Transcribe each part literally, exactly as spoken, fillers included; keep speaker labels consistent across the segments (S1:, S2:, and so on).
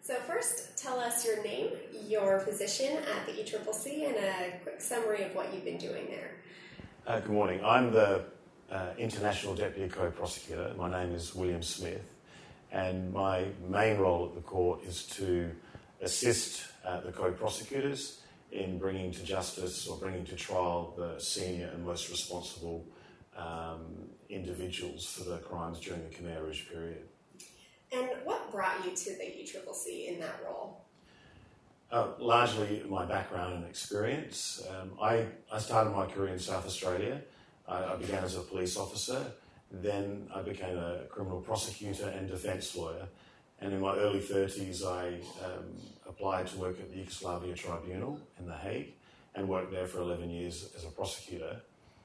S1: So first, tell us your name, your position at the E C C C, and a quick summary of what you've been doing there.
S2: Uh, good morning. I'm the uh, International Deputy Co-Prosecutor. My name is William Smith, and my main role at the court is to assist uh, the co-prosecutors in bringing to justice or bringing to trial the senior and most responsible um, individuals for the crimes during the Khmer Rouge period.
S1: And what brought you to the E C C C in that role?
S2: Uh, largely my background and experience. Um, I, I started my career in South Australia. I, I began as a police officer, then I became a criminal prosecutor and defence lawyer. And in my early thirties, I um, applied to work at the Yugoslavia Tribunal in The Hague and worked there for eleven years as a prosecutor.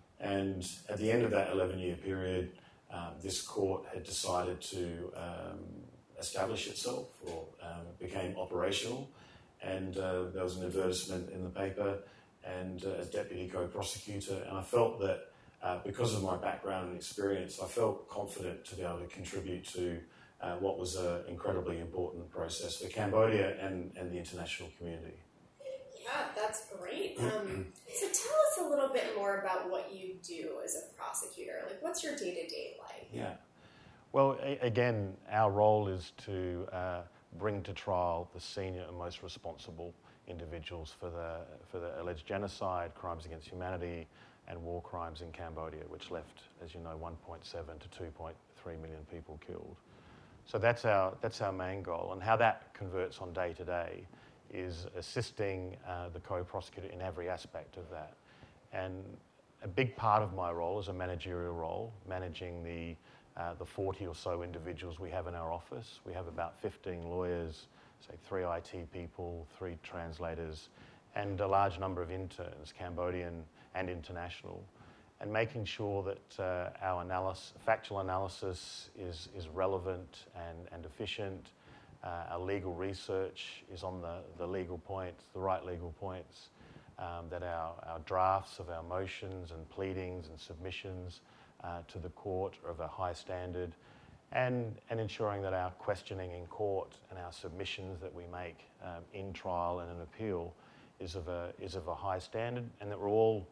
S2: And at the end of that eleven-year period, um, this court had decided to um, establish itself, or um, it became operational. And uh, there was an advertisement in the paper and uh, as deputy co-prosecutor, and I felt that uh, because of my background and experience, I felt confident to be able to contribute to uh, what was an incredibly important process for Cambodia and, and the international community.
S1: Yeah, that's great. Um, so tell us a little bit more about what you do as a prosecutor. Like, what's your day-to-day like?
S3: Yeah. Well, a- again, our role is to uh, bring to trial the senior and most responsible individuals for the for the alleged genocide, crimes against humanity, and war crimes in Cambodia, which left, as you know, one point seven to two point three million people killed. So that's our that's our main goal, and how that converts on day to day is assisting uh, the co-prosecutor in every aspect of that. And a big part of my role is a managerial role, managing the Uh, the forty or so individuals we have in our office. We have about fifteen lawyers, say three I T people, three translators, and a large number of interns, Cambodian and international, and making sure that uh, our analysis, factual analysis is, is relevant and, and efficient. Uh, our legal research is on the, the legal points, the right legal points, um, that our, our drafts of our motions and pleadings and submissions Uh, to the court of a high standard, and, and ensuring that our questioning in court and our submissions that we make um, in trial and in appeal is of, a, is of a high standard, and that we're all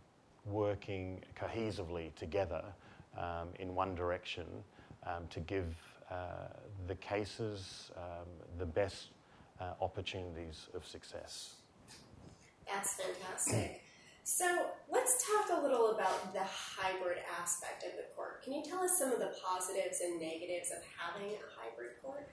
S3: working cohesively together um, in one direction um, to give uh, the cases um, the best uh, opportunities of success.
S1: That's fantastic. So let's talk a little about the hybrid aspect of the court. Can you tell us some of the positives and negatives of having a hybrid court?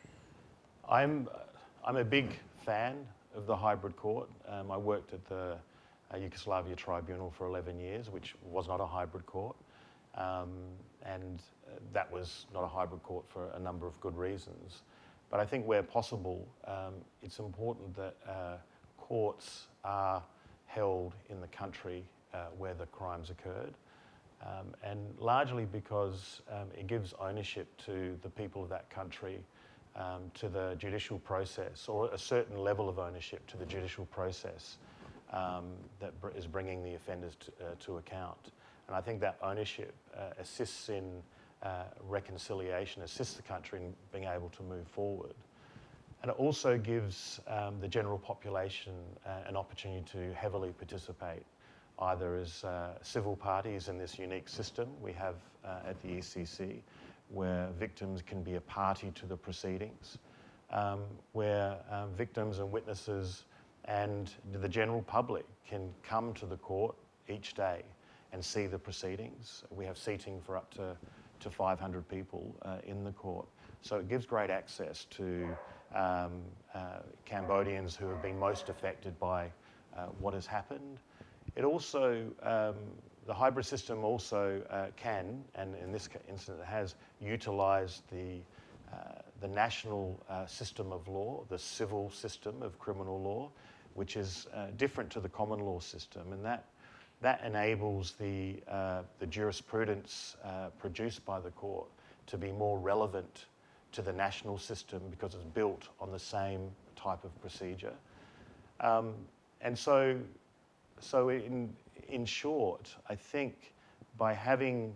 S3: I'm, I'm a big fan of the hybrid court. Um, I worked at the uh, Yugoslavia Tribunal for eleven years, which was not a hybrid court. Um, and uh, that was not a hybrid court for a number of good reasons. But I think where possible, um, it's important that uh, courts are held in the country uh, where the crimes occurred, um, and largely because um, it gives ownership to the people of that country um, to the judicial process, or a certain level of ownership to the judicial process um, that br- is bringing the offenders to, uh, to account. And I think that ownership uh, assists in uh, reconciliation, assists the country in being able to move forward. And it also gives um, the general population uh, an opportunity to heavily participate, either as uh, civil parties in this unique system we have uh, at the E C C, where victims can be a party to the proceedings, um, where um, victims and witnesses and the general public can come to the court each day and see the proceedings. We have seating for up to, to five hundred people uh, in the court. So it gives great access to Um, uh, Cambodians who have been most affected by uh, what has happened. It also, um, the hybrid system also uh, can, and in this instance it has, utilised the, uh, the national uh, system of law, the civil system of criminal law, which is uh, different to the common law system, and that, that enables the, uh, the jurisprudence uh, produced by the court to be more relevant to the national system because it's built on the same type of procedure. Um, and so, so in, in short, I think by having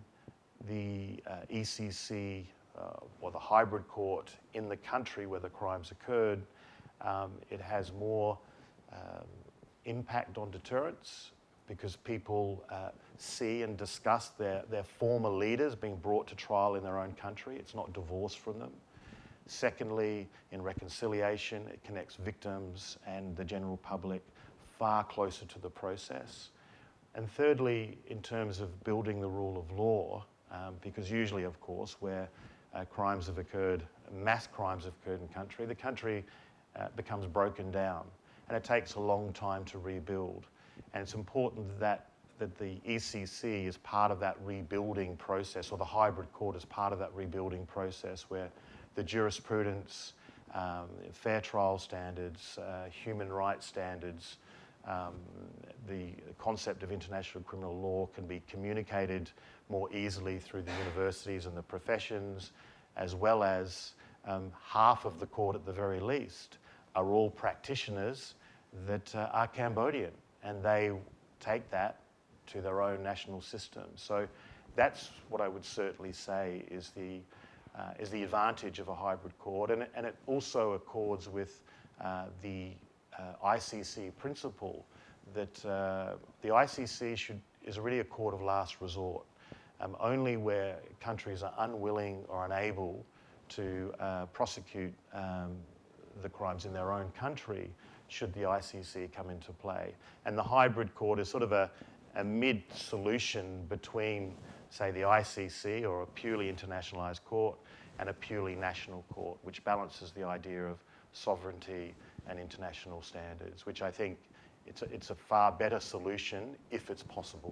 S3: the uh, E C C uh, or the hybrid court in the country where the crimes occurred, Um, it has more um, impact on deterrence because people uh, see and discuss their, their former leaders being brought to trial in their own country. It's not divorced from them. Secondly, in reconciliation, it connects victims and the general public far closer to the process. And thirdly, in terms of building the rule of law, um, because usually, of course, where uh, crimes have occurred, mass crimes have occurred in country, the country uh, becomes broken down, and it takes a long time to rebuild. And it's important that, that the E C C is part of that rebuilding process, or the hybrid court is part of that rebuilding process, where the jurisprudence, um, fair trial standards, uh, human rights standards, um, the concept of international criminal law can be communicated more easily through the universities and the professions, as well as um, half of the court at the very least are all practitioners that uh, are Cambodian, and they take that to their own national system. So that's what I would certainly say is the Uh, is the advantage of a hybrid court, and it, and it also accords with uh, the uh, I C C principle that uh, the I C C should, is really a court of last resort. Um, only where countries are unwilling or unable to uh, prosecute um, the crimes in their own country should the I C C come into play. And the hybrid court is sort of a, a mid-solution between, say, the I C C, or a purely internationalised court, and a purely national court, which balances the idea of sovereignty and international standards, which I think it's a, it's a far better solution if it's possible.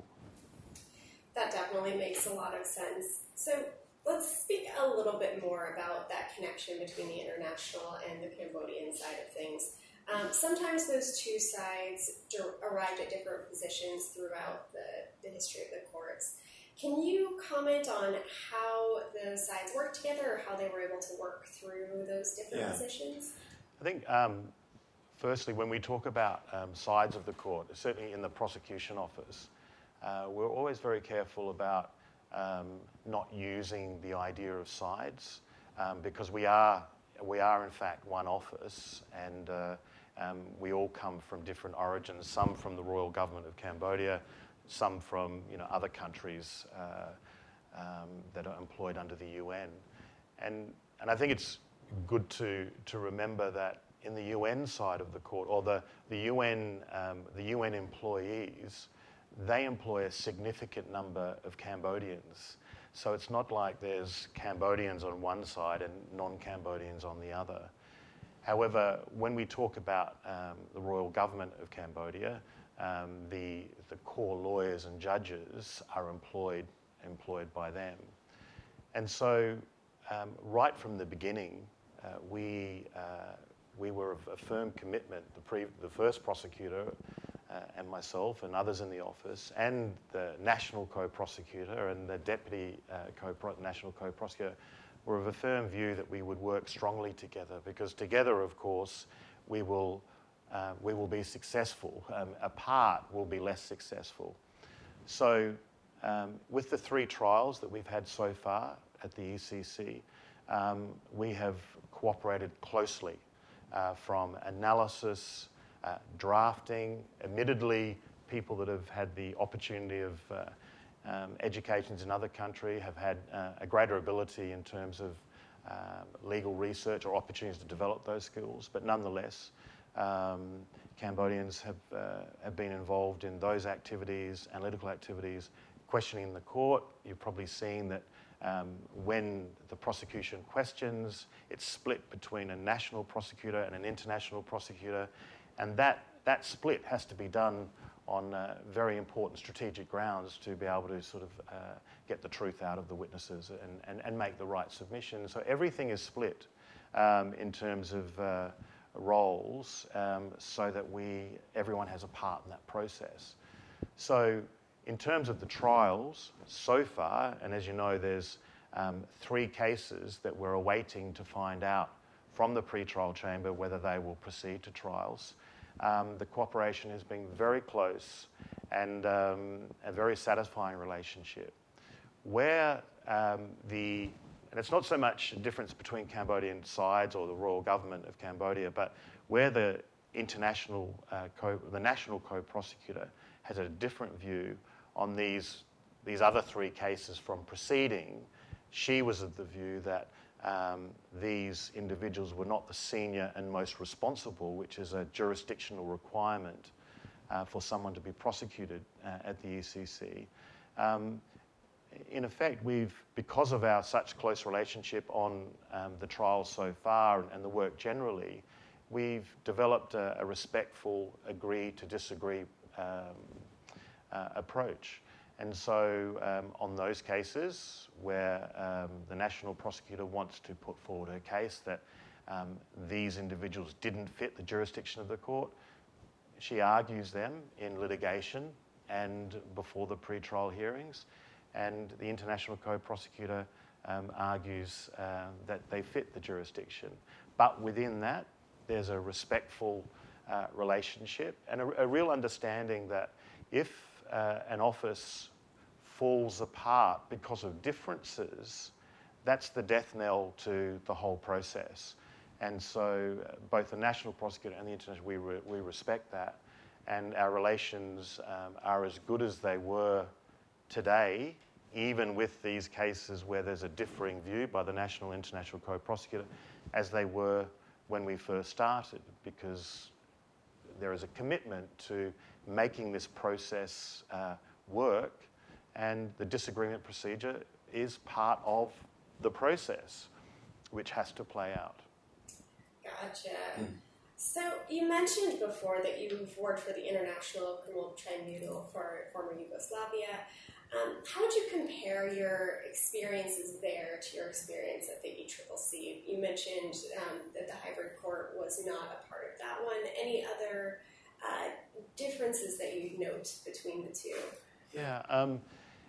S1: That definitely makes a lot of sense. So let's speak a little bit more about that connection between the international and the Cambodian side of things. Um, sometimes those two sides arrived at different positions throughout the, the history of the courts. Can you comment on how the sides worked together, or how they were able to work through those different
S2: yeah.
S1: positions?
S3: I think, um, firstly, when we talk about um, sides of the court, certainly in the prosecution office, uh, we're always very careful about um, not using the idea of sides, um, because we are, we are in fact one office, and uh, um, we all come from different origins, some from the Royal Government of Cambodia, some from you know other countries uh, um, that are employed under the U N, and and I think it's good to to remember that in the U N side of the court, or the the U N um, the U N employees, they employ a significant number of Cambodians. So it's not like there's Cambodians on one side and non-Cambodians on the other. However, when we talk about um, the Royal Government of Cambodia, Um, the, the core lawyers and judges are employed, employed by them. And so um, right from the beginning, uh, we, uh, we were of a firm commitment, the, pre, the first prosecutor uh, and myself and others in the office, and the national co-prosecutor and the deputy uh, co national co-prosecutor, were of a firm view that we would work strongly together, because together, of course, we will Uh, we will be successful. Um, apart, we'll be less successful. So um, with the three trials that we've had so far at the E C C, um, we have cooperated closely uh, from analysis, uh, drafting. Admittedly, people that have had the opportunity of uh, um, educations in other countries have had uh, a greater ability in terms of um, legal research or opportunities to develop those skills, but nonetheless, Um, Cambodians have, uh, have been involved in those activities, analytical activities, questioning the court. You've probably seen that um, when the prosecution questions, it's split between a national prosecutor and an international prosecutor, and that, that split has to be done on uh, very important strategic grounds to be able to sort of uh, get the truth out of the witnesses and, and, and make the right submission. So everything is split um, in terms of uh, roles, um, so that we, everyone has a part in that process. So in terms of the trials so far, and as you know, there's um, three cases that we're awaiting to find out from the pre-trial chamber whether they will proceed to trials. Um, the cooperation has been very close and um, a very satisfying relationship. Where um, the And it's not so much a difference between Cambodian sides or the royal government of Cambodia, but where the international, uh, co the national co-prosecutor has a different view on these, these other three cases from proceeding. She was of the view that um, these individuals were not the senior and most responsible, which is a jurisdictional requirement uh, for someone to be prosecuted uh, at the E C C. Um, in effect, we've, because of our such close relationship on um, the trials so far and, and the work generally, we've developed a, a respectful agree to disagree um, uh, approach. And so um, on those cases where um, the national prosecutor wants to put forward her case that um, these individuals didn't fit the jurisdiction of the court, she argues them in litigation and before the pre-trial hearings, and the international co-prosecutor um, argues uh, that they fit the jurisdiction. But within that, there's a respectful uh, relationship and a, a real understanding that if uh, an office falls apart because of differences, that's the death knell to the whole process. And so uh, both the national prosecutor and the international, we, re we respect that. And our relations um, are as good as they were today, even with these cases where there's a differing view by the national and international co-prosecutor, as they were when we first started, because there is a commitment to making this process uh, work, and the disagreement procedure is part of the process, which has to play out.
S1: Gotcha. Mm. So you mentioned before that you've worked for the International Criminal Tribunal for former Yugoslavia. Um, how would you compare your experiences there to your experience at the E C C C? You mentioned um, that the hybrid court was not a part of that one. Any other uh, differences that you note between the two?
S3: Yeah, um,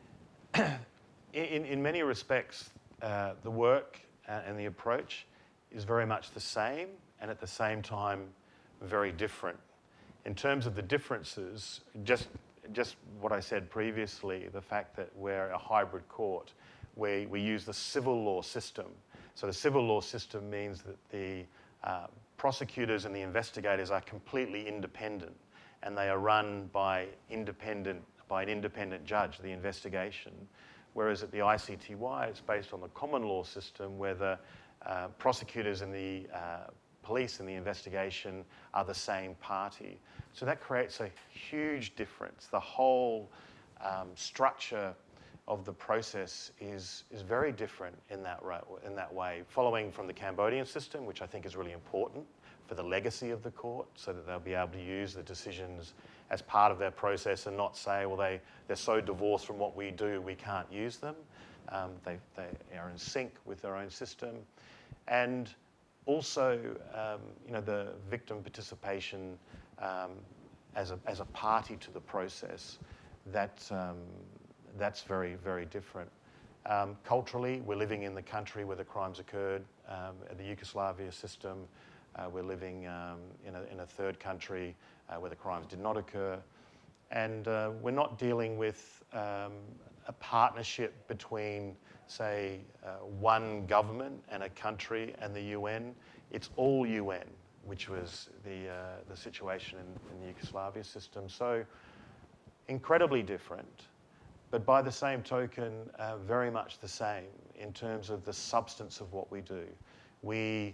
S3: in, in many respects, uh, the work and the approach is very much the same, and at the same time, very different. In terms of the differences, just just what I said previously, the fact that we're a hybrid court, where we use the civil law system. So the civil law system means that the uh, prosecutors and the investigators are completely independent, and they are run by independent by an independent judge, the investigation. Whereas at the I C T Y, it's based on the common law system, where the uh, prosecutors and the uh, police and the investigation are the same party. So that creates a huge difference. The whole um, structure of the process is, is very different in that, in that way, following from the Cambodian system, which I think is really important for the legacy of the court, so that they'll be able to use the decisions as part of their process and not say, well, they, they're so divorced from what we do, we can't use them. Um, they, they are in sync with their own system. And also, um, you know, the victim participation um, as, a, as a party to the process, that, um, that's very, very different. Um, culturally, we're living in the country where the crimes occurred, um, the Yugoslavia system. Uh, we're living um, in, a, in a third country uh, where the crimes did not occur. And uh, we're not dealing with um, a partnership between, say, uh, one government and a country and the U N. It's all U N, which was the, uh, the situation in, in the Yugoslavia system. So incredibly different, but by the same token, uh, very much the same in terms of the substance of what we do. We,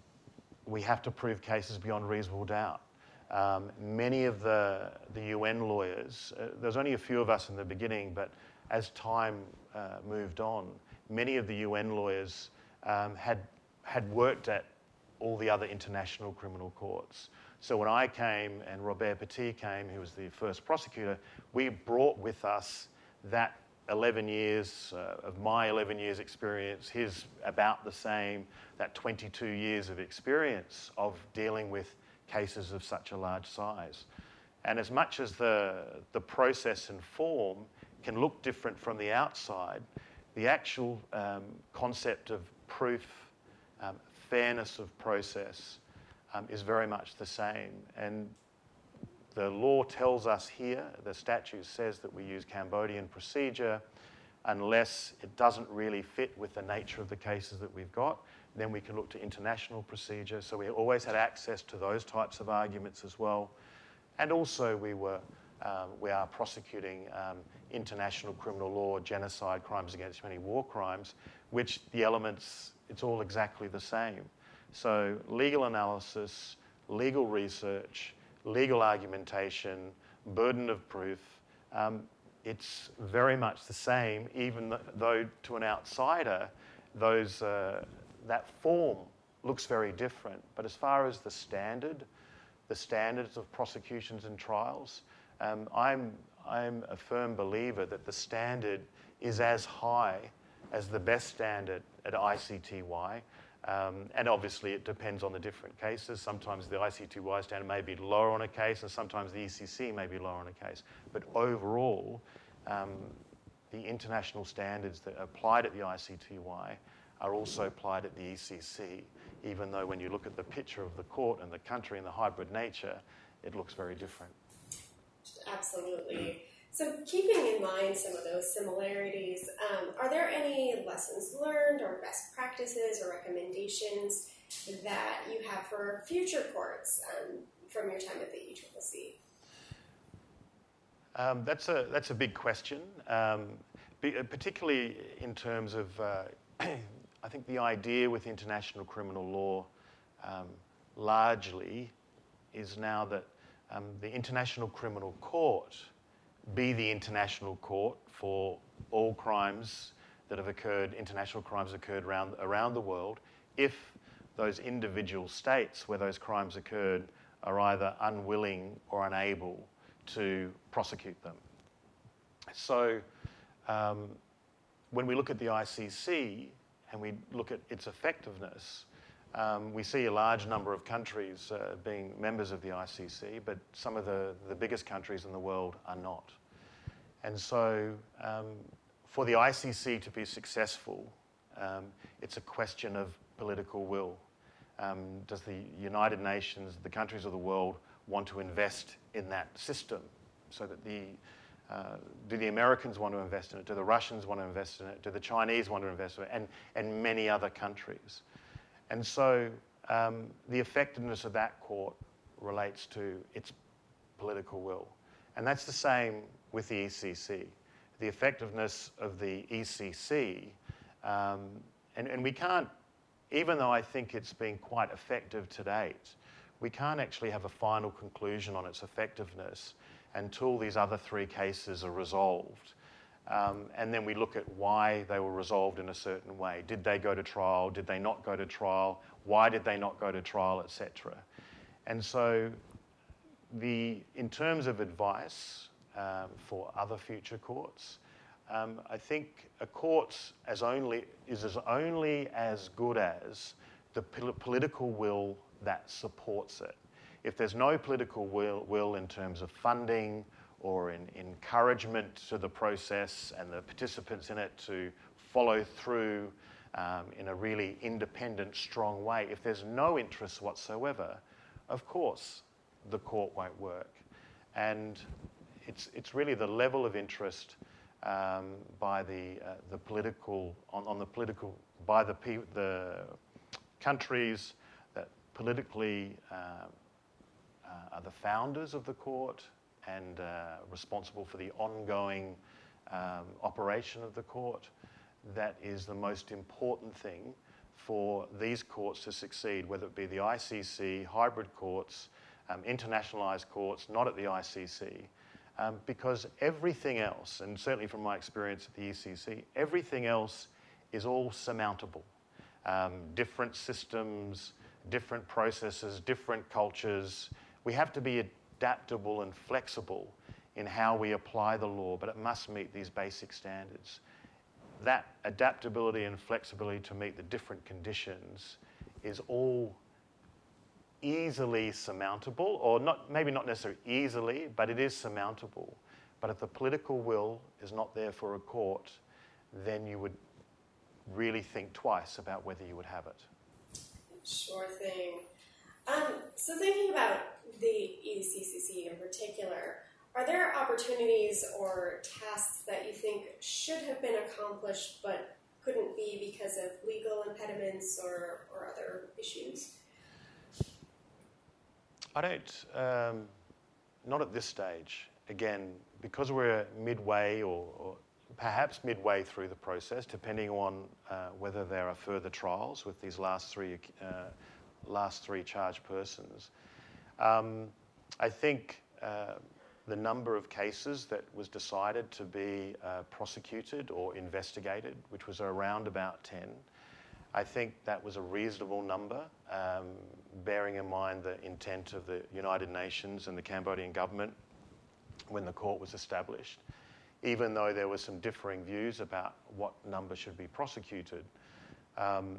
S3: we have to prove cases beyond reasonable doubt. Um, many of the, the U N lawyers, uh, there's only a few of us in the beginning, but as time uh, moved on, many of the U N lawyers um, had, had worked at all the other international criminal courts. So when I came and Robert Petit came, who was the first prosecutor, we brought with us that eleven years uh, of my eleven years experience, his about the same, that twenty-two years of experience of dealing with cases of such a large size. And as much as the, the process and form can look different from the outside, the actual um, concept of proof, um, fairness of process um, is very much the same. And the law tells us here, the statute says that we use Cambodian procedure. unless it doesn't really fit with the nature of the cases that we've got, then we can look to international procedure. So we always had access to those types of arguments as well. And also we were, um, we are prosecuting um, international criminal law, genocide, crimes against humanity, war crimes, which the elements, it's all exactly the same. So legal analysis, legal research, legal argumentation, burden of proof, um, it's very much the same, even though to an outsider, those, uh, that form looks very different. But as far as the standard, the standards of prosecutions and trials, um, I'm, I'm a firm believer that the standard is as high as the best standard at I C T Y. Um, and obviously it depends on the different cases. Sometimes the I C T Y standard may be lower on a case and sometimes the E C C may be lower on a case. But overall, um, the international standards that are applied at the I C T Y are also applied at the E C C, even though when you look at the picture of the court and the country and the hybrid nature, it looks very different.
S1: Absolutely. So keeping in mind some of those similarities, um, are there any lessons learned or best practices or recommendations that you have for future courts um, from your time at the E C C C?
S3: Um, that's a that's a big question, um, be, particularly in terms of uh, I think the idea with international criminal law um, largely is now that um, the International Criminal Court be the international court for all crimes that have occurred, international crimes occurred around, around the world, if those individual states where those crimes occurred are either unwilling or unable to prosecute them. So um, when we look at the I C C and we look at its effectiveness, um, we see a large number of countries uh, being members of the I C C, but some of the, the biggest countries in the world are not. And so um, for the I C C to be successful, um, it's a question of political will. Um, does the United Nations, the countries of the world, want to invest in that system so that the, uh, do the Americans want to invest in it? Do the Russians want to invest in it? Do the Chinese want to invest in it? And, and many other countries. And so um, the effectiveness of that court relates to its political will. And that's the same with the E C C. The effectiveness of the E C C, um, and, and we can't, even though I think it's been quite effective to date, we can't actually have a final conclusion on its effectiveness until these other three cases are resolved. Um, and then we look at why they were resolved in a certain way. Did they go to trial? Did they not go to trial? Why did they not go to trial, et cetera? And so the, in terms of advice um, for other future courts, um, I think a court as only, is as only as good as the pol political will that supports it. If there's no political will, will in terms of funding or in encouragement to the process and the participants in it to follow through um, in a really independent, strong way, if there's no interest whatsoever, of course the court won't work. And it's, it's really the level of interest um, by the, uh, the political, on, on the political, by the, the countries that politically uh, uh, are the founders of the court and uh, responsible for the ongoing um, operation of the court. That is the most important thing for these courts to succeed, whether it be the I C C, hybrid courts, um, internationalised courts, not at the I C C, um, because everything else, and certainly from my experience at the E C C, everything else is all surmountable. Um, different systems, different processes, different cultures. We have to be adaptable and flexible in how we apply the law, but it must meet these basic standards. That adaptability and flexibility to meet the different conditions is all easily surmountable, or not, maybe not necessarily easily, but it is surmountable. But if the political will is not there for a court, then you would really think twice about whether you would have it.
S1: Sure thing. Um, so thinking about the E C C C in particular, are there opportunities or tasks that you think should have been accomplished but couldn't be because of legal impediments or, or other issues?
S3: I don't, um, not at this stage. Again, because we're midway or, or perhaps midway through the process, depending on uh, whether there are further trials with these last three, uh, last three charged persons. Um, I think uh, the number of cases that was decided to be uh, prosecuted or investigated, which was around about ten, I think that was a reasonable number, um, bearing in mind the intent of the United Nations and the Cambodian government when the court was established. Even though there were some differing views about what number should be prosecuted, um,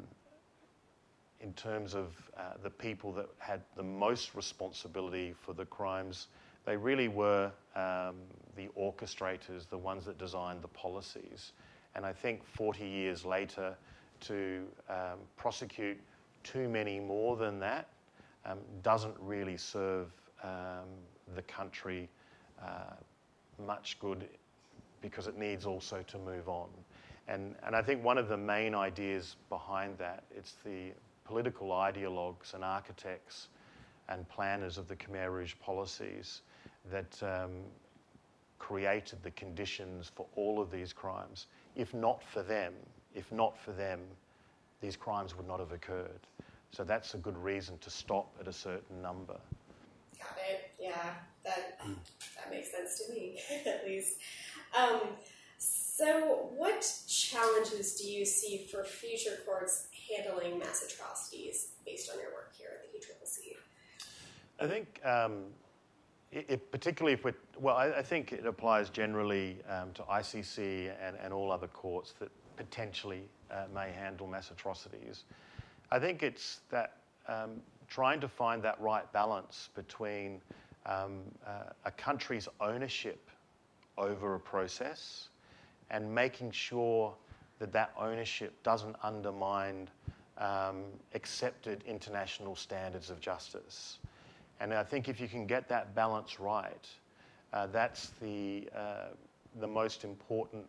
S3: in terms of uh, the people that had the most responsibility for the crimes, they really were um, the orchestrators, the ones that designed the policies. And I think forty years later, to um, prosecute too many more than that um, doesn't really serve um, the country uh, much good, because it needs also to move on. And, and I think one of the main ideas behind that, it's the political ideologues and architects and planners of the Khmer Rouge policies that um, created the conditions for all of these crimes. If not for them, if not for them, these crimes would not have occurred. So that's a good reason to stop at a certain number.
S1: Got it. Yeah, that that makes sense to me, at least. Um, so what challenges do you see for future courts handling mass atrocities based on your work here at the U C C C?
S3: I think, um, it, it, particularly if we're, well, I, I think it applies generally um, to I C C and, and all other courts that potentially uh, may handle mass atrocities. I think it's that um, trying to find that right balance between um, uh, a country's ownership over a process and making sure that that ownership doesn't undermine um, accepted international standards of justice. And I think if you can get that balance right, uh, that's the, uh, the most important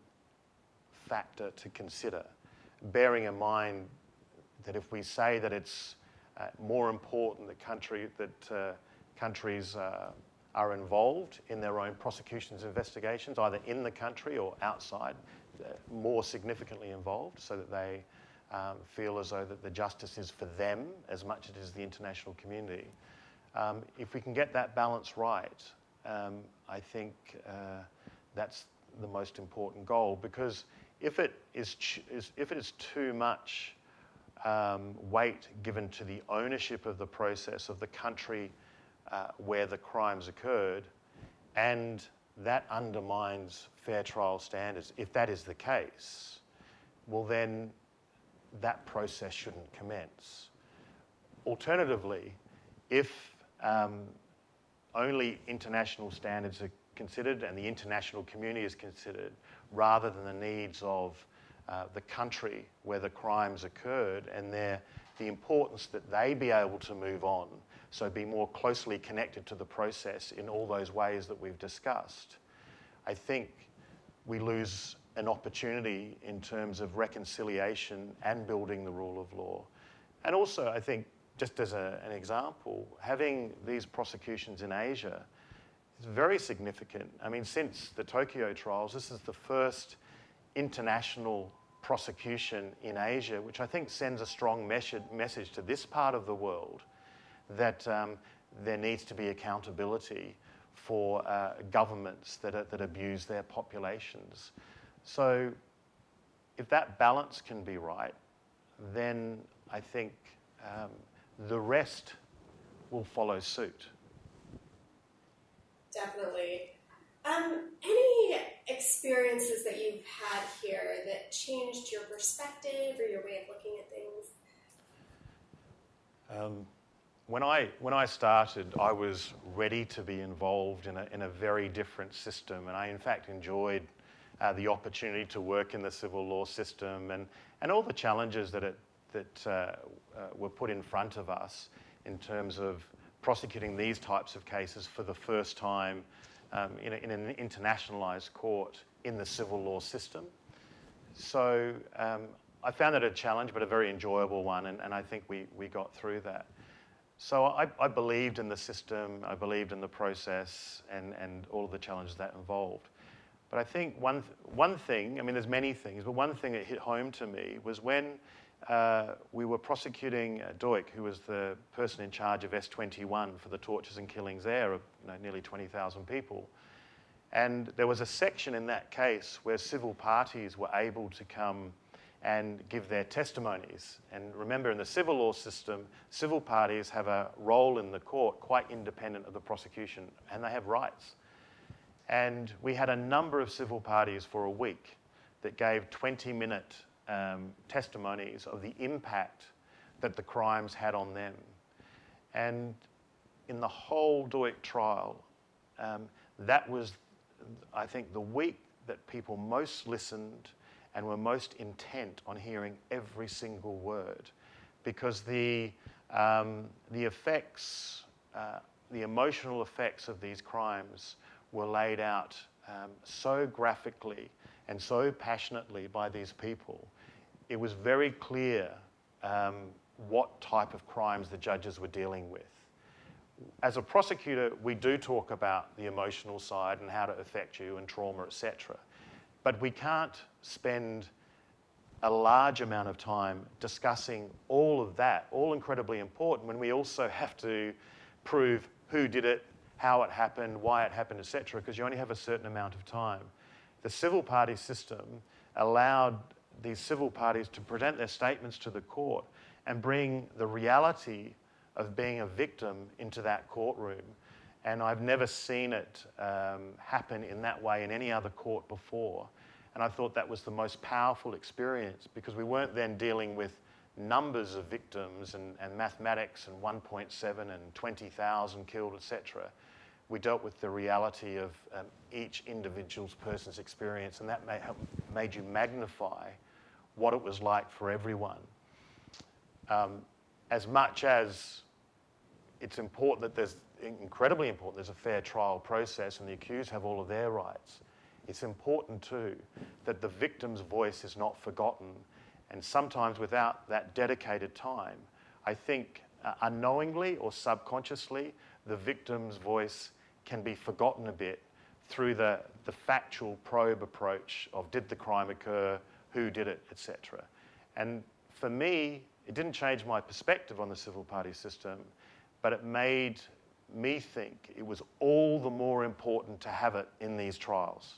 S3: factor to consider, bearing in mind that if we say that it's uh, more important that country that uh, countries uh, are involved in their own prosecutions investigations, either in the country or outside, uh, more significantly involved, so that they um, feel as though that the justice is for them as much as it is the international community. Um, if we can get that balance right, um, I think uh, that's the most important goal, because if it is, ch- is if it is too much um, weight given to the ownership of the process of the country uh, where the crimes occurred, and that undermines fair trial standards, if that is the case, well then that process shouldn't commence. Alternatively, if um, only international standards are considered and the international community is considered, rather than the needs of uh, the country where the crimes occurred and their, the importance that they be able to move on, so be more closely connected to the process in all those ways that we've discussed, I think we lose an opportunity in terms of reconciliation and building the rule of law. And also, I think, just as a, an example, having these prosecutions in Asia is very significant. I mean, since the Tokyo trials, this is the first international prosecution in Asia, which I think sends a strong mes- message to this part of the world that um, there needs to be accountability for uh, governments that, are, that abuse their populations. So if that balance can be right, then I think um, the rest will follow suit.
S1: Definitely. Um, any experiences that you've had here that changed your perspective or your way of looking at things?
S3: Um, when I when I started, I was ready to be involved in a in a very different system, and I in fact enjoyed uh, the opportunity to work in the civil law system and and all the challenges that it that uh, uh, were put in front of us in terms of prosecuting these types of cases for the first time um, in, a, in an internationalised court in the civil law system. So um, I found that a challenge, but a very enjoyable one, and, and I think we, we got through that. So I, I believed in the system, I believed in the process, and, and all of the challenges that involved. But I think one, th one thing, I mean, there's many things, but one thing that hit home to me was when uh, we were prosecuting uh, Duch, who was the person in charge of S twenty-one for the tortures and killings there of you know, nearly twenty thousand people. And there was a section in that case where civil parties were able to come and give their testimonies. And remember, in the civil law system, civil parties have a role in the court quite independent of the prosecution, and they have rights. And we had a number of civil parties for a week that gave twenty minute um, testimonies of the impact that the crimes had on them. And in the whole Duch trial, um, that was, I think, the week that people most listened and were most intent on hearing every single word, because the, um, the effects, uh, the emotional effects of these crimes were laid out um, so graphically and so passionately by these people. It was very clear um, what type of crimes the judges were dealing with. As a prosecutor, we do talk about the emotional side and how to affect you and trauma, et cetera. But we can't spend a large amount of time discussing all of that, all incredibly important, when we also have to prove who did it, how it happened, why it happened, et cetera, because you only have a certain amount of time. The civil party system allowed these civil parties to present their statements to the court and bring the reality of being a victim into that courtroom. And I've never seen it um, happen in that way in any other court before. And I thought that was the most powerful experience, because we weren't then dealing with numbers of victims and, and mathematics and one point seven and twenty thousand killed, et cetera. We dealt with the reality of um, each individual person's experience, and that may have made you magnify what it was like for everyone. Um, as much as it's important that there's, incredibly important, there's a fair trial process and the accused have all of their rights, it's important too that the victim's voice is not forgotten. And sometimes without that dedicated time, I think uh, unknowingly or subconsciously, the victim's voice can be forgotten a bit through the, the factual probe approach of did the crime occur, who did it, et cetera. And for me, it didn't change my perspective on the civil party system, but it made me think it was all the more important to have it in these trials.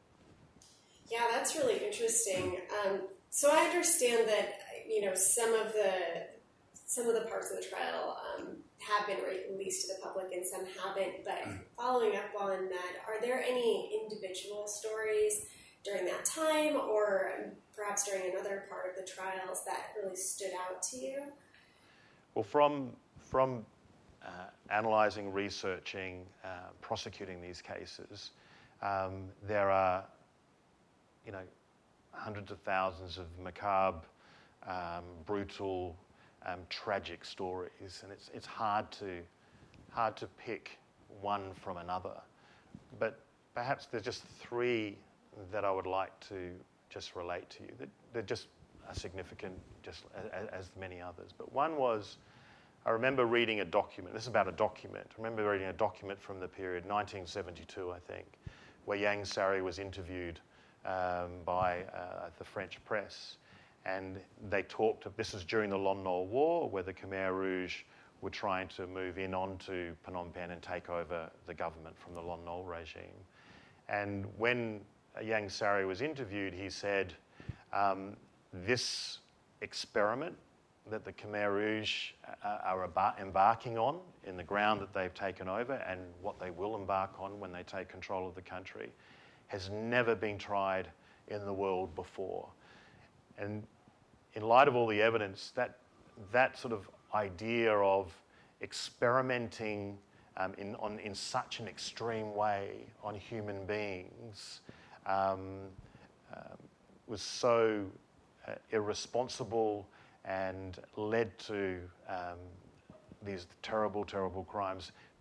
S1: Yeah, that's really interesting. Um, so I understand that, you know, some of the some of the parts of the trial um, have been released to the public and some haven't. But following up on that, are there any individual stories during that time, or perhaps during another part of the trials, that really stood out to you? Well, from
S3: from uh, analysing, researching, uh, prosecuting these cases, um, there are, you know, hundreds of thousands of macabre, um, brutal, um, tragic stories, and it's it's hard to hard to pick one from another. But perhaps there's just three that I would like to just relate to you. That they're just are significant, just as, as many others. But one was, I remember reading a document. This is about a document. I remember reading a document from the period nineteen seventy-two, I think, where Yang Sari was interviewed um, by uh, the French press, and they talked. This is during the Lon Nol War, where the Khmer Rouge were trying to move in onto Phnom Penh and take over the government from the Lon Nol regime. And when Yang Sari was interviewed, he said, um, this experiment that the Khmer Rouge uh, are embarking on in the ground that they've taken over, and what they will embark on when they take control of the country, has never been tried in the world before. And in light of all the evidence, that, that sort of idea of experimenting um, in, on, in such an extreme way on human beings um, uh, was so uh, irresponsible and led to um, these terrible, terrible crimes.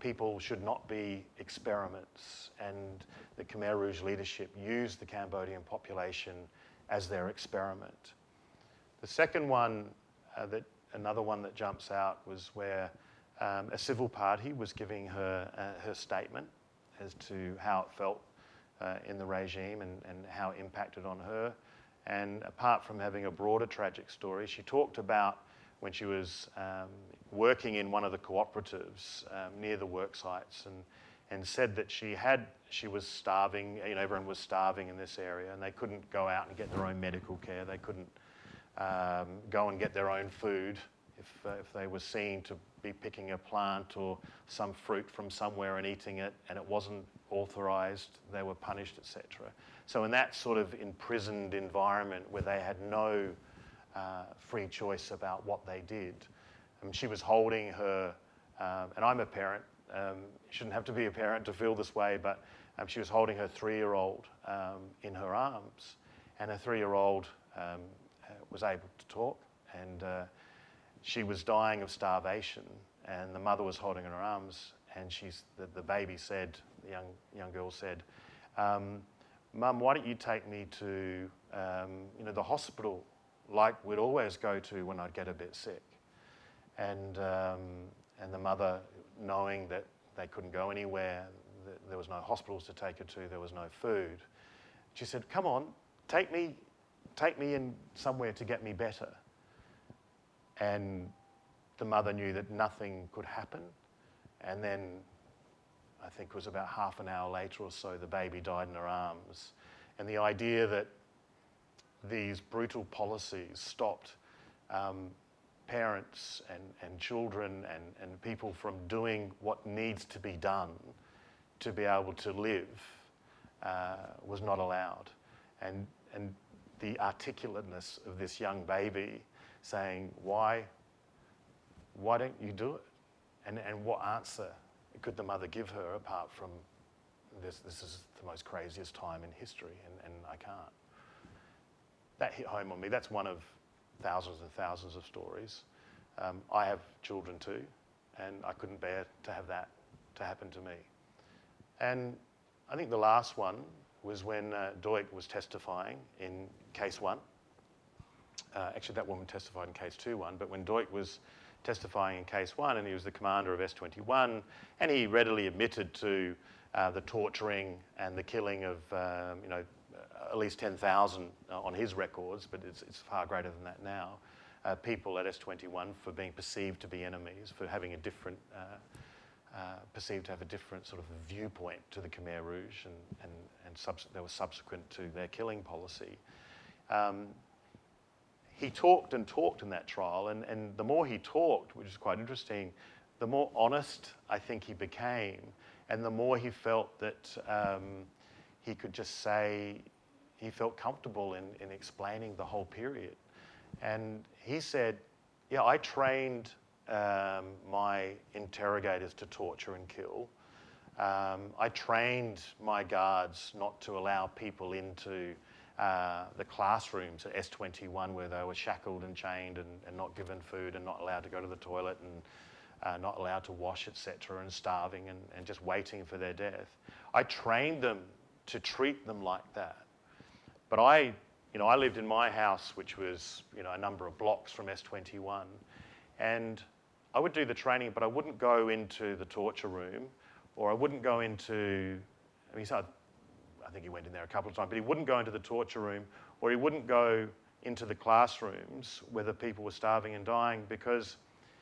S3: people should not be experiments, and the Khmer Rouge leadership used the Cambodian population as their experiment. The second one, uh, that another one that jumps out, was where um, a civil party was giving her uh, her statement as to how it felt uh, in the regime and, and how it impacted on her. And apart from having a broader tragic story, she talked about when she was um, working in one of the cooperatives um, near the work sites, and, and said that she had, she was starving, you know, everyone was starving in this area, and they couldn't go out and get their own medical care. They couldn't um, go and get their own food if, uh, if they were seen to be picking a plant or some fruit from somewhere and eating it, and it wasn't authorised, they were punished, et cetera. So in that sort of imprisoned environment where they had no uh, free choice about what they did, um, she was holding her, um, and I'm a parent, um, you shouldn't have to be a parent to feel this way, but um, she was holding her three-year-old um, in her arms, and her three-year-old um, uh, was able to talk, and uh, she was dying of starvation, and the mother was holding her in her arms, and she's, the, the baby said, the young, young girl said, um, Mum, why don't you take me to um, you know, the hospital like we'd always go to when I'd get a bit sick? And, um, and the mother, knowing that they couldn't go anywhere, that there was no hospitals to take her to, there was no food, she said, come on, take me, take me in somewhere to get me better. And the mother knew that nothing could happen. And then I think it was about half an hour later or so, the baby died in her arms. And the idea that these brutal policies stopped um, parents and, and children and, and people from doing what needs to be done to be able to live uh, was not allowed. And, and the articulateness of this young baby saying, why, why don't you do it? And, and what answer could the mother give her apart from this, this is the most craziest time in history, and, and I can't. That hit home on me. That's one of thousands and thousands of stories. Um, I have children too, and I couldn't bear to have that to happen to me. And I think the last one was when uh, Duch was testifying in case one. Uh, actually, that woman testified in case two one, but when Duch was testifying in case one, and he was the commander of S twenty-one, and he readily admitted to uh, the torturing and the killing of, um, you know, at least ten thousand on his records, but it's, it's far greater than that now, uh, people at S twenty-one for being perceived to be enemies, for having a different, uh, uh, perceived to have a different sort of viewpoint to the Khmer Rouge, and, and, and subs they were subsequent to their killing policy. Um, He talked and talked in that trial, and, and the more he talked, which is quite interesting, the more honest I think he became, and the more he felt that um, he could just say he felt comfortable in, in explaining the whole period. And he said, yeah, I trained um, my interrogators to torture and kill. Um, I trained my guards not to allow people into Uh, the classrooms at S twenty-one where they were shackled and chained and, and not given food and not allowed to go to the toilet and uh, not allowed to wash, et cetera, and starving and, and just waiting for their death. I trained them to treat them like that. But I, you know, I lived in my house, which was, you know, a number of blocks from S twenty-one, and I would do the training, but I wouldn't go into the torture room, or I wouldn't go into, I mean, so I think he went in there a couple of times, but he wouldn't go into the torture room, or he wouldn't go into the classrooms where the people were starving and dying, because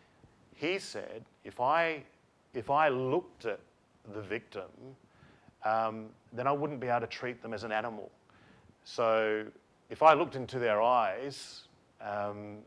S3: he said, if I, if I looked at the victim, um, then I wouldn't be able to treat them as an animal. So if I looked into their eyes, um,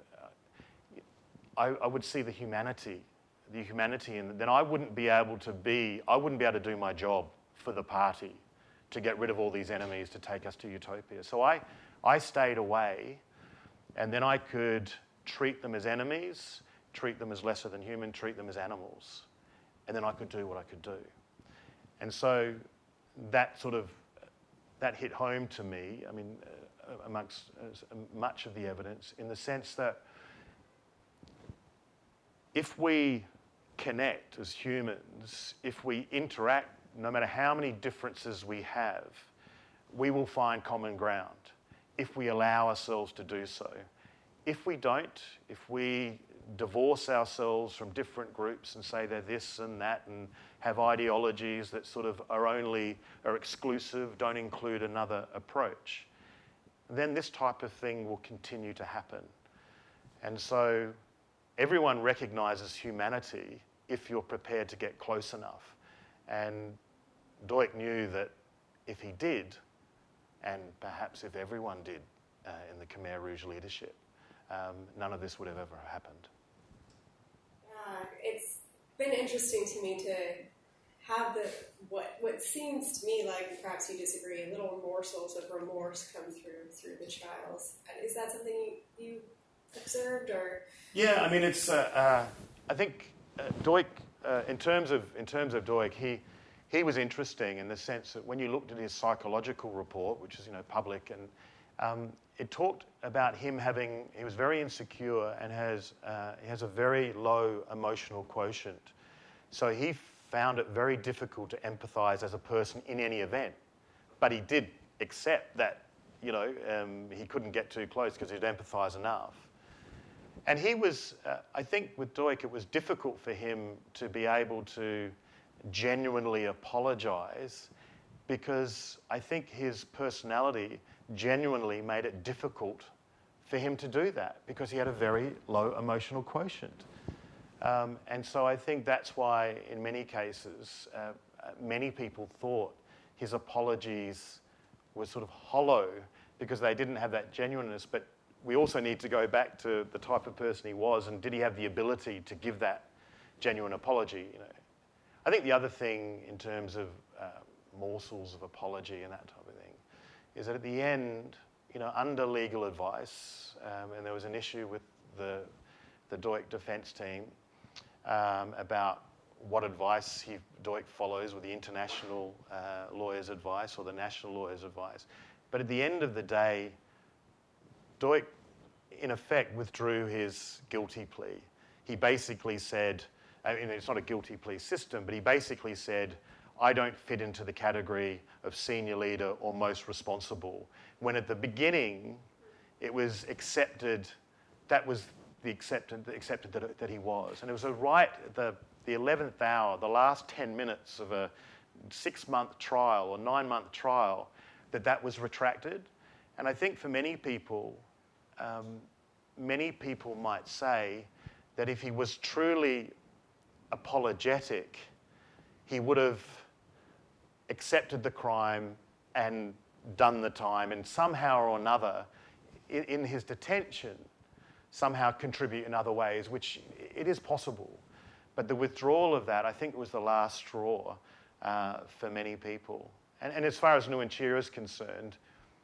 S3: I, I would see the humanity, the humanity, and then I wouldn't be able to be, I wouldn't be able to do my job for the party, to get rid of all these enemies, to take us to utopia. So I, I stayed away, and then I could treat them as enemies, treat them as lesser than human, treat them as animals, and then I could do what I could do. And so that sort of, that hit home to me, I mean, uh, amongst uh, much of the evidence, in the sense that if we connect as humans, if we interact, no matter how many differences we have, we will find common ground if we allow ourselves to do so. If we don't, if we divorce ourselves from different groups and say they're this and that and have ideologies that sort of are only, are exclusive, don't include another approach, then this type of thing will continue to happen. And so everyone recognises humanity if you're prepared to get close enough. And Duch knew that if he did, and perhaps if everyone did uh, in the Khmer Rouge leadership, um, none of this would have ever happened.
S1: Uh, it's been interesting to me to have the what what seems to me like, perhaps you disagree, little morsels of remorse come through through the trials. Is that something you, you observed, or?
S3: Yeah, I mean, it's. Uh, uh, I think uh, Duch, uh, in terms of in terms of Duch, he he was interesting in the sense that when you looked at his psychological report, which is you know public, and um, it talked about him having. He was very insecure and has uh, he has a very low emotional quotient, so he found it very difficult to empathise as a person in any event, but he did accept that you know um, he couldn't get too close because he'd empathise enough. And he was, uh, I think with Duch, it was difficult for him to be able to genuinely apologise because I think his personality genuinely made it difficult for him to do that because he had a very low emotional quotient. Um, and so I think that's why in many cases, uh, many people thought his apologies were sort of hollow because they didn't have that genuineness. But we also need to go back to the type of person he was and did he have the ability to give that genuine apology? You know, I think the other thing in terms of uh, morsels of apology and that type of thing is that at the end, you know, under legal advice, um, and there was an issue with the, the Duch defence team um, about what advice he, Duch follows with the international uh, lawyer's advice or the national lawyer's advice. But at the end of the day, Duch, in effect, withdrew his guilty plea. He basically said, I mean, it's not a guilty plea system, but he basically said, I don't fit into the category of senior leader or most responsible. When at the beginning, it was accepted, that was the accepted, accepted that, that he was. And it was a right at the, the eleventh hour, the last ten minutes of a six-month trial or nine-month trial, that that was retracted. And I think for many people, um, many people might say that if he was truly apologetic, he would have accepted the crime and done the time and somehow or another in, in his detention somehow contribute in other ways, which it is possible. But the withdrawal of that, I think, was the last straw uh, for many people. And, and as far as Nguyen Chia is concerned,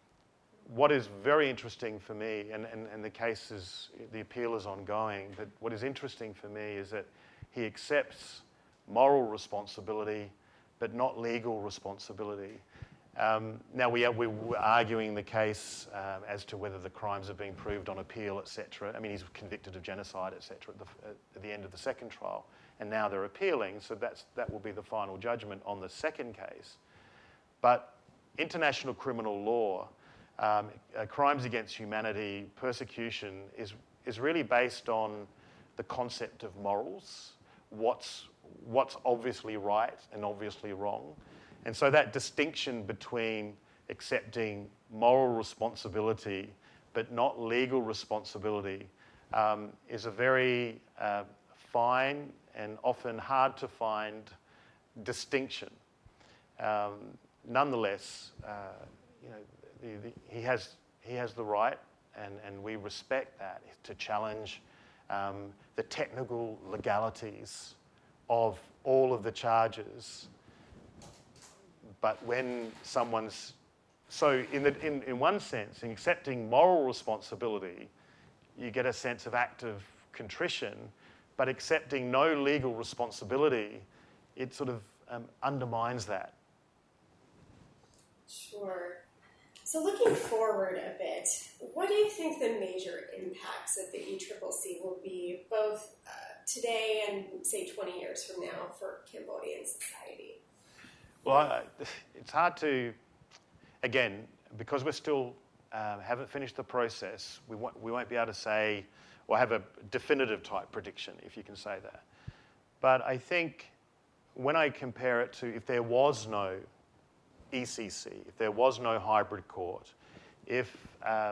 S3: what is very interesting for me, and, and, and the case is, the appeal is ongoing, but what is interesting for me is that he accepts moral responsibility, but not legal responsibility. Um, now, we are, we were arguing the case um, as to whether the crimes are being proved on appeal, et cetera. I mean, he's convicted of genocide, et cetera, at the, at the end of the second trial, and now they're appealing, so that's, that will be the final judgment on the second case. But international criminal law, Um, uh, crimes against humanity, persecution is, is really based on the concept of morals, what's, what's obviously right and obviously wrong. And so that distinction between accepting moral responsibility but not legal responsibility um, is a very uh, fine and often hard to find distinction. Um, nonetheless, uh, you know, The, the, he has he has the right, and, and we respect that, to challenge um, the technical legalities of all of the charges. But when someone's so in the in, in one sense, in accepting moral responsibility, you get a sense of active contrition, but accepting no legal responsibility, it sort of um, undermines that.
S1: Sure. So looking forward a bit, what do you think the major impacts of the E C C C will be, both uh, today and, say, twenty years from now for Cambodian society?
S3: Well, I, it's hard to, again, because we're still um, haven't finished the process, we, won't, we won't be able to say, or have a definitive type prediction, if you can say that. But I think when I compare it to if there was no E C C, if there was no hybrid court, if um,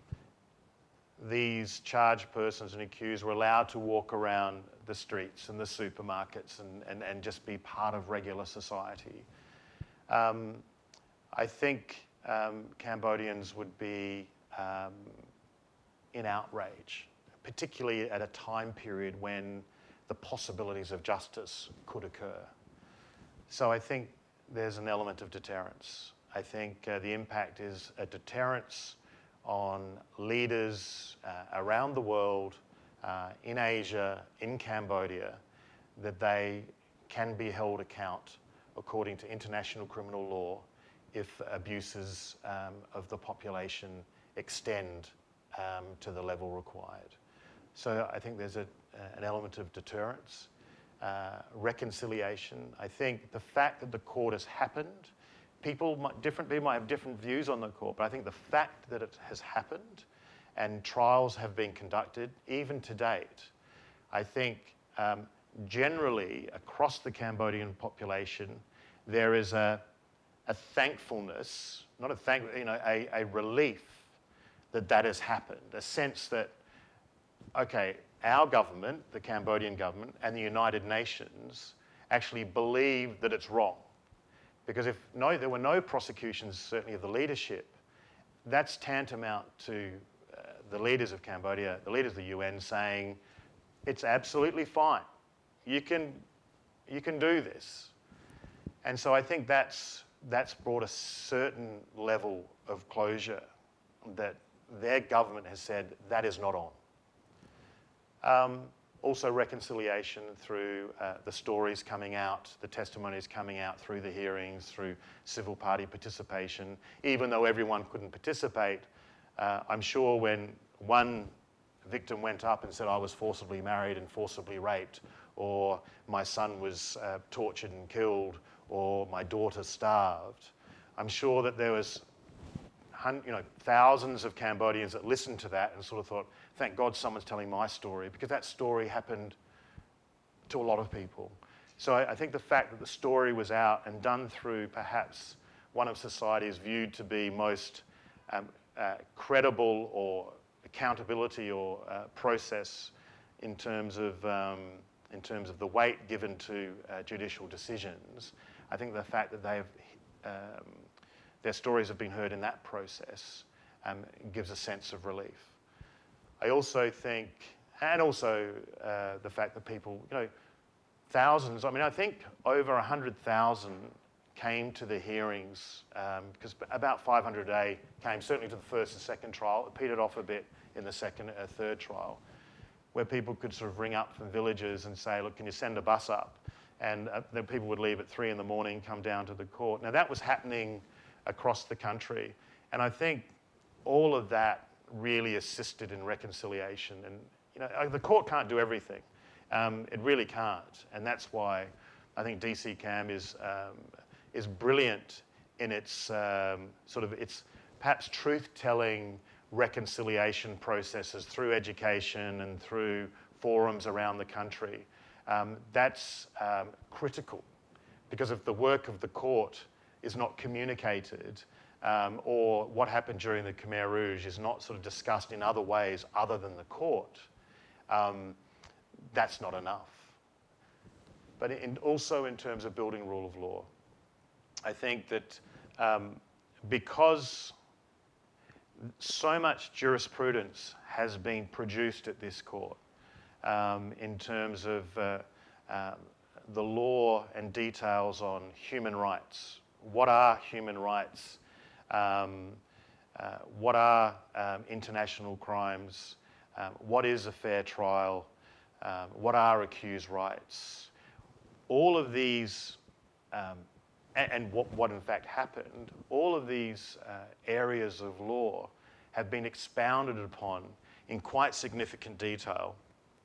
S3: these charged persons and accused were allowed to walk around the streets and the supermarkets and, and, and just be part of regular society, um, I think um, Cambodians would be um, in outrage, particularly at a time period when the possibilities of justice could occur. So I think there's an element of deterrence. I think uh, the impact is a deterrence on leaders uh, around the world, uh, in Asia, in Cambodia, that they can be held account according to international criminal law if abuses um, of the population extend um, to the level required. So I think there's a, an element of deterrence, uh, reconciliation. I think the fact that the court has happened, people might, different people might have different views on the court, but I think the fact that it has happened and trials have been conducted, even to date, I think um, generally across the Cambodian population, there is a, a thankfulness, not a thank, you know, a, a relief that that has happened, a sense that, okay, our government, the Cambodian government, and the United Nations actually believe that it's wrong. Because if no, there were no prosecutions, certainly of the leadership, that's tantamount to uh, the leaders of Cambodia, the leaders of the U N saying, it's absolutely fine. You can, you can do this. And so I think that's, that's brought a certain level of closure that their government has said that is not on. Um, also reconciliation through uh, the stories coming out, the testimonies coming out through the hearings, through civil party participation. Even though everyone couldn't participate, uh, I'm sure when one victim went up and said, I was forcibly married and forcibly raped, or my son was uh, tortured and killed, or my daughter starved, I'm sure that there was you know, thousands of Cambodians that listened to that and sort of thought, thank God someone's telling my story, because that story happened to a lot of people. So I, I think the fact that the story was out and done through perhaps one of society's viewed to be most um, uh, credible or accountability or uh, process in terms of um, in terms of the weight given to uh, judicial decisions, I think the fact that they've um, their stories have been heard in that process um, gives a sense of relief. I also think, and also uh, the fact that people, you know, thousands, I mean, I think over one hundred thousand came to the hearings, um, because about five hundred a day came certainly to the first and second trial. It petered off a bit in the second and third trial, where people could sort of ring up from villages and say, look, can you send a bus up? And uh, then people would leave at three in the morning, come down to the court. Now that was happening across the country. And I think all of that really assisted in reconciliation. And you know, the court can't do everything. Um, it really can't. And that's why I think D C CAM is, um, is brilliant in its um, sort of its perhaps truth-telling reconciliation processes through education and through forums around the country. Um, that's um, critical, because if the work of the court is not communicated, um, or what happened during the Khmer Rouge is not sort of discussed in other ways other than the court, um, that's not enough. But in, also in terms of building rule of law, I think that um, because so much jurisprudence has been produced at this court um, in terms of uh, uh, the law and details on human rights. What are human rights? Um, uh, what are um, international crimes? Um, what is a fair trial? Um, what are accused rights? All of these, um, and, and what, what in fact happened, all of these uh, areas of law have been expounded upon in quite significant detail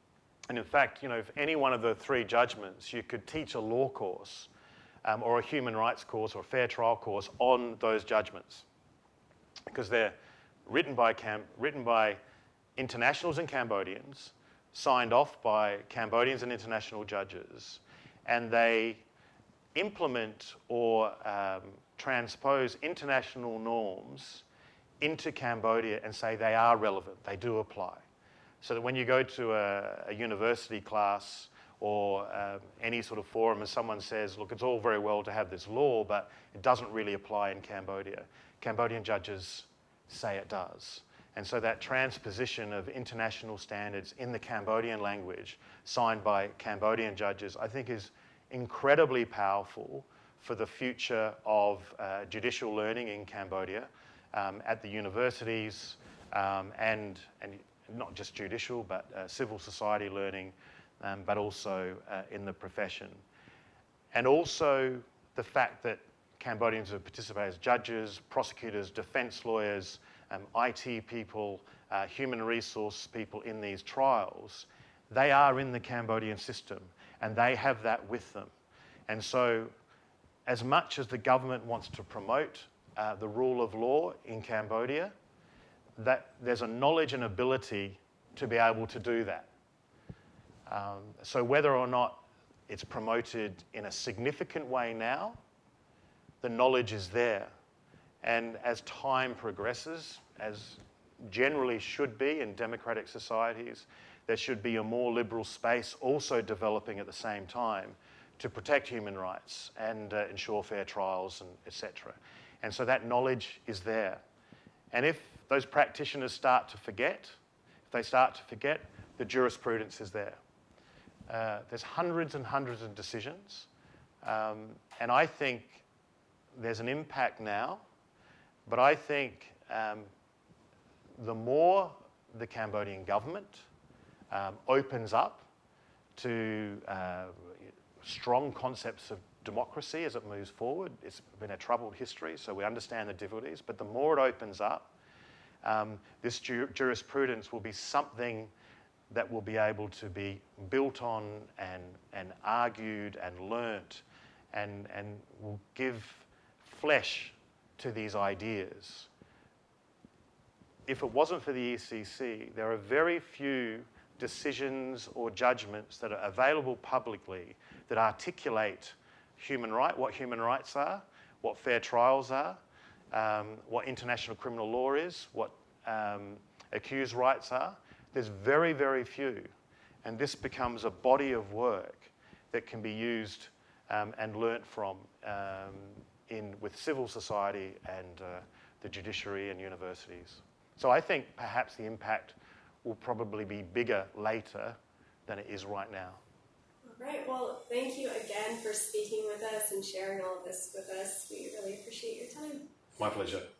S3: And in fact, you know, if any one of the three judgments, you could teach a law course um, or a human rights course or a fair trial course on those judgments, because they're written by, Cam written by internationals and Cambodians, signed off by Cambodians and international judges, and they implement or um, transpose international norms into Cambodia and say they are relevant, they do apply. So that when you go to a, a university class or um, any sort of forum and someone says, look, it's all very well to have this law, but it doesn't really apply in Cambodia, Cambodian judges say it does. And so that transposition of international standards in the Cambodian language, signed by Cambodian judges, I think is incredibly powerful for the future of uh, judicial learning in Cambodia um, at the universities um, and, and not just judicial, but uh, civil society learning, um, but also uh, in the profession. And also the fact that Cambodians have participated as judges, prosecutors, defence lawyers, um, I T people, uh, human resource people in these trials, they are in the Cambodian system and they have that with them. And so as much as the government wants to promote uh, the rule of law in Cambodia, that there's a knowledge and ability to be able to do that. Um, so whether or not it's promoted in a significant way now, the knowledge is there. And as time progresses, as generally should be in democratic societies, there should be a more liberal space also developing at the same time to protect human rights and uh, ensure fair trials, and et cetera. And so that knowledge is there. And if those practitioners start to forget, if they start to forget, the jurisprudence is there. Uh, there's hundreds and hundreds of decisions, um, and I think there's an impact now, but I think um, the more the Cambodian government um, opens up to uh, strong concepts of democracy as it moves forward, it's been a troubled history, so we understand the difficulties, but the more it opens up, um, this ju jurisprudence will be something that will be able to be built on and, and argued and learnt and, and will give flesh to these ideas. If it wasn't for the E C C, there are very few decisions or judgments that are available publicly that articulate human right, what human rights are, what fair trials are, um, what international criminal law is, what um, accused rights are. There's very, very few. And this becomes a body of work that can be used um, and learnt from um, in, with civil society and uh, the judiciary and universities. So I think perhaps the impact will probably be bigger later than it is right now.
S1: All right. Well, thank you again for speaking with us and sharing all of this with us. We really appreciate your time.
S2: My pleasure.